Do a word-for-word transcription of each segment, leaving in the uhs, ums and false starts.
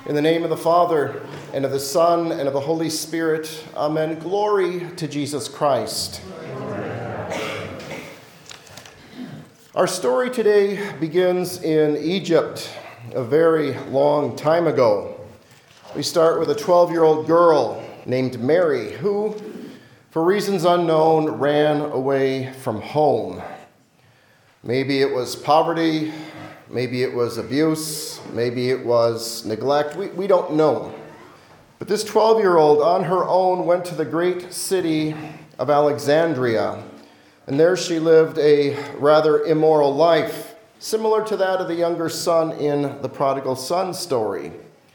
In the name of the Father, and of the Son, and of the Holy Spirit. Amen. Glory to Jesus Christ. Our story today begins in Egypt, a very long time ago. We start with a twelve-year-old girl named Mary, who, for reasons unknown, ran away from home. Maybe it was poverty, maybe it was abuse, maybe it was neglect. We, we don't know. But this twelve-year-old on her own went to the great city of Alexandria, and there she lived a rather immoral life, similar to that of the younger son in the prodigal son story.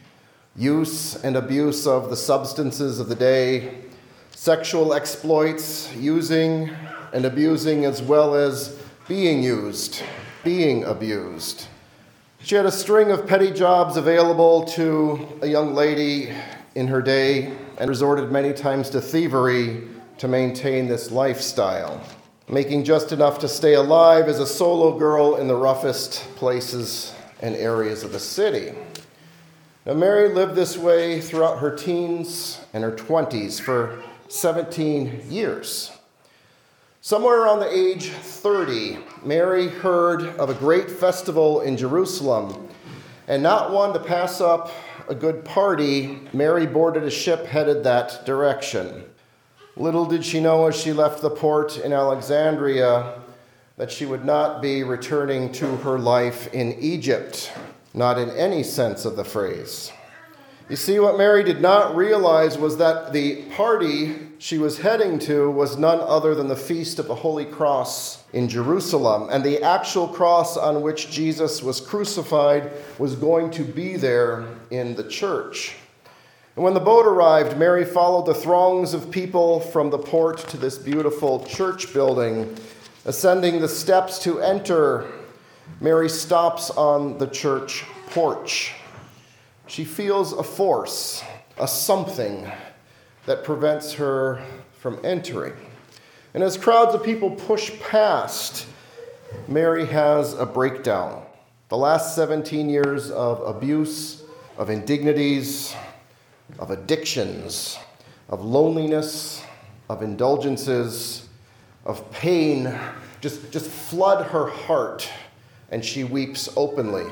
Use and abuse of the substances of the day, sexual exploits, using and abusing as well as being used, being abused. She had a string of petty jobs available to a young lady in her day and resorted many times to thievery to maintain this lifestyle, making just enough to stay alive as a solo girl in the roughest places and areas of the city. Now, Mary lived this way throughout her teens and her twenties for seventeen years. Somewhere around the age thirty, Mary heard of a great festival in Jerusalem, and not one to pass up a good party, Mary boarded a ship headed that direction. Little did she know as she left the port in Alexandria that she would not be returning to her life in Egypt, not in any sense of the phrase. You see, what Mary did not realize was that the party she was heading to was none other than the Feast of the Holy Cross in Jerusalem, and the actual cross on which Jesus was crucified was going to be there in the church. And when the boat arrived, Mary followed the throngs of people from the port to this beautiful church building. Ascending the steps to enter, Mary stops on the church porch. She feels a force, a something that prevents her from entering. And as crowds of people push past, Mary has a breakdown. The last seventeen years of abuse, of indignities, of addictions, of loneliness, of indulgences, of pain, just, just flood her heart, and she weeps openly.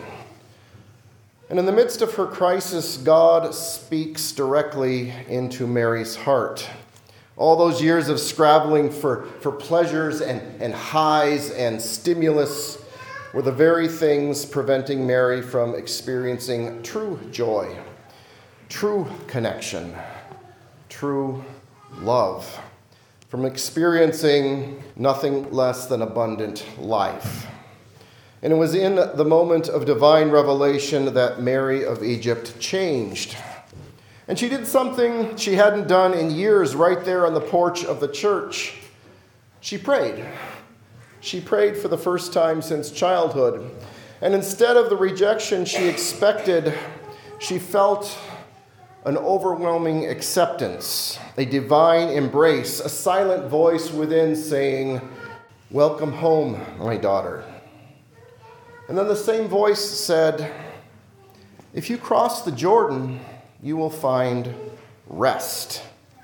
And in the midst of her crisis, God speaks directly into Mary's heart. All those years of scrabbling for, for pleasures and, and highs and stimulus were the very things preventing Mary from experiencing true joy, true connection, true love, from experiencing nothing less than abundant life. And it was in the moment of divine revelation that Mary of Egypt changed. And she did something she hadn't done in years right there on the porch of the church. She prayed. She prayed for the first time since childhood. And instead of the rejection she expected, she felt an overwhelming acceptance, a divine embrace, a silent voice within saying, "Welcome home, my daughter." And then the same voice said, "If you cross the Jordan, you will find rest."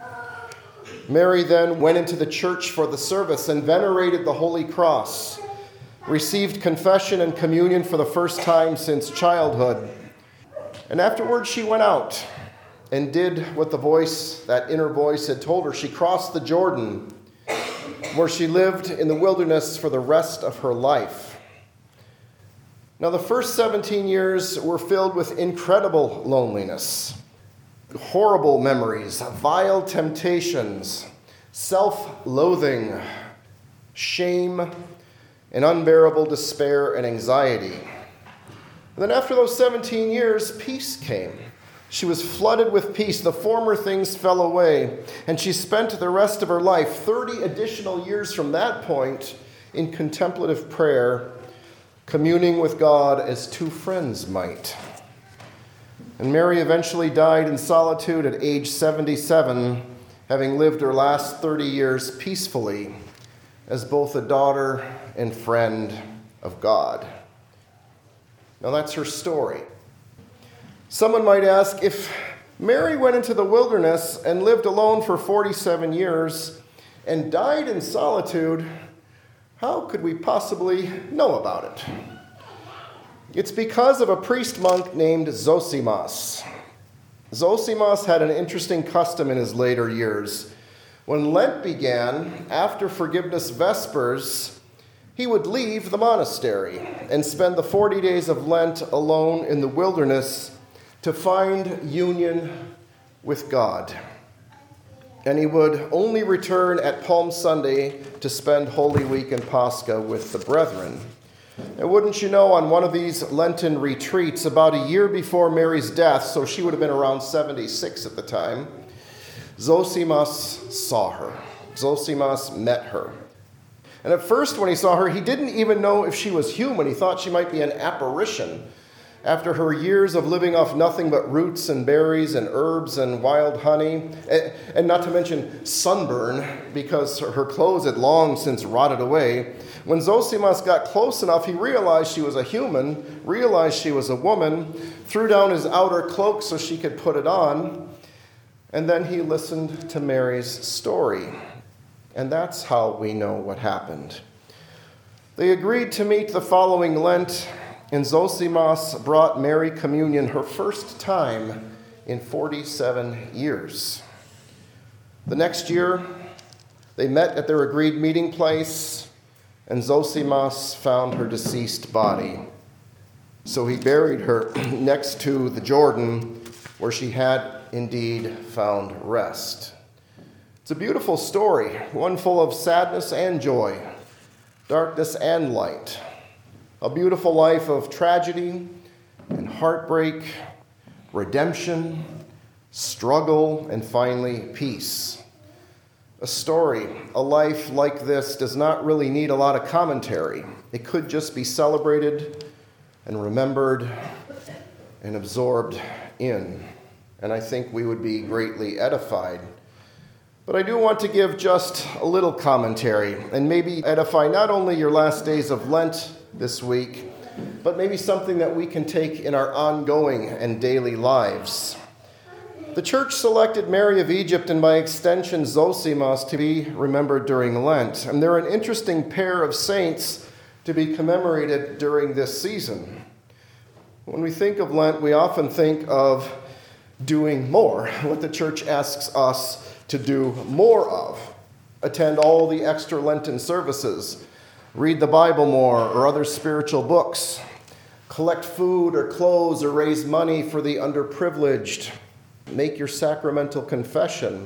Mary then went into the church for the service and venerated the Holy Cross, received confession and communion for the first time since childhood. And afterwards she went out and did what the voice, that inner voice, had told her. She crossed the Jordan, where she lived in the wilderness for the rest of her life. Now, the first seventeen years were filled with incredible loneliness, horrible memories, vile temptations, self-loathing, shame, and unbearable despair and anxiety. And then after those seventeen years, peace came. She was flooded with peace. The former things fell away, and she spent the rest of her life, thirty additional years from that point, in contemplative prayer, communing with God as two friends might. And Mary eventually died in solitude at age seventy-seven, having lived her last thirty years peacefully as both a daughter and friend of God. Now that's her story. Someone might ask, if Mary went into the wilderness and lived alone for forty-seven years and died in solitude, how could we possibly know about it? It's because of a priest monk named Zosimas. Zosimas had an interesting custom in his later years. When Lent began, after Forgiveness Vespers, he would leave the monastery and spend the forty days of Lent alone in the wilderness to find union with God. And he would only return at Palm Sunday to spend Holy Week and Pascha with the brethren. And wouldn't you know, on one of these Lenten retreats, about a year before Mary's death, so she would have been around seventy-six at the time, Zosimas saw her. Zosimas met her. And at first when he saw her, he didn't even know if she was human. He thought she might be an apparition. After her years of living off nothing but roots and berries and herbs and wild honey, and not to mention sunburn, because her clothes had long since rotted away, when Zosimas got close enough, he realized she was a human, realized she was a woman, threw down his outer cloak so she could put it on, and then he listened to Mary's story. And that's how we know what happened. They agreed to meet the following Lent, and Zosimas brought Mary communion her first time in forty-seven years. The next year, they met at their agreed meeting place, and Zosimas found her deceased body. So he buried her next to the Jordan, where she had indeed found rest. It's a beautiful story, one full of sadness and joy, darkness and light. A beautiful life of tragedy and heartbreak, redemption, struggle, and finally peace. A story, a life like this does not really need a lot of commentary. It could just be celebrated and remembered and absorbed in. And I think we would be greatly edified. But I do want to give just a little commentary and maybe edify not only your last days of Lent this week, but maybe something that we can take in our ongoing and daily lives. The church selected Mary of Egypt and by extension Zosimas to be remembered during Lent. And they're an interesting pair of saints to be commemorated during this season. When we think of Lent, we often think of doing more, what the church asks us to do more of. Attend all the extra Lenten services, read the Bible more or other spiritual books, collect food or clothes or raise money for the underprivileged, make your sacramental confession.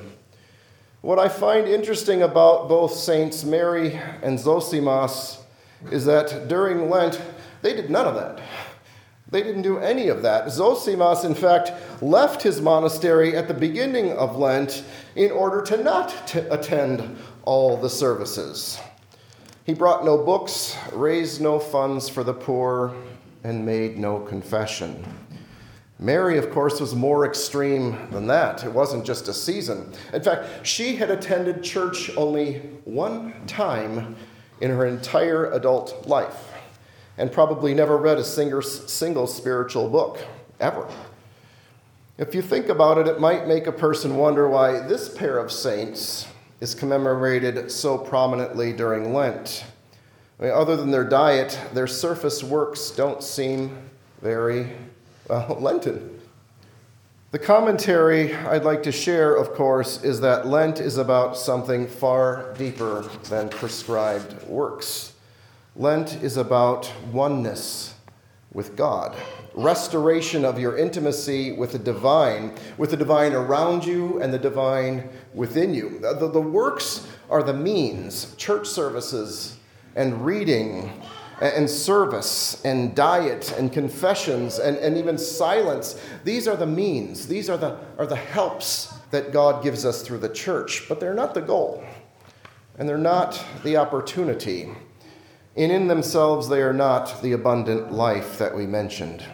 What I find interesting about both Saints Mary and Zosimas is that during Lent, they did none of that. They didn't do any of that. Zosimas, in fact, left his monastery at the beginning of Lent in order to not t- attend all the services. He brought no books, raised no funds for the poor, and made no confession. Mary, of course, was more extreme than that. It wasn't just a season. In fact, she had attended church only one time in her entire adult life, and probably never read a single, single spiritual book, ever. If you think about it, it might make a person wonder why this pair of saints is commemorated so prominently during Lent. I mean, other than their diet, their surface works don't seem very, well, Lenten. The commentary I'd like to share, of course, is that Lent is about something far deeper than prescribed works. Lent is about oneness with God, restoration of your intimacy with the divine, with the divine around you and the divine within you. The, the works are the means, church services and reading and service and diet and confessions and, and even silence. These are the means. These are the, are the helps that God gives us through the church, but they're not the goal, and they're not the opportunity. And in themselves, they are not the abundant life that we mentioned.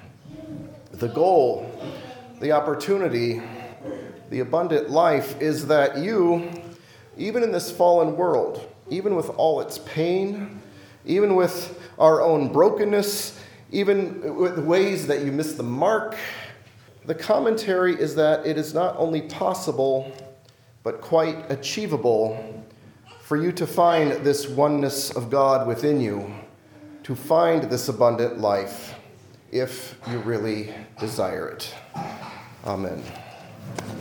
The goal, the opportunity, the abundant life is that you, even in this fallen world, even with all its pain, even with our own brokenness, even with ways that you miss the mark, The commentary is that it is not only possible, but quite achievable for you to find this oneness of God within you, to find this abundant life, if you really desire it. Amen.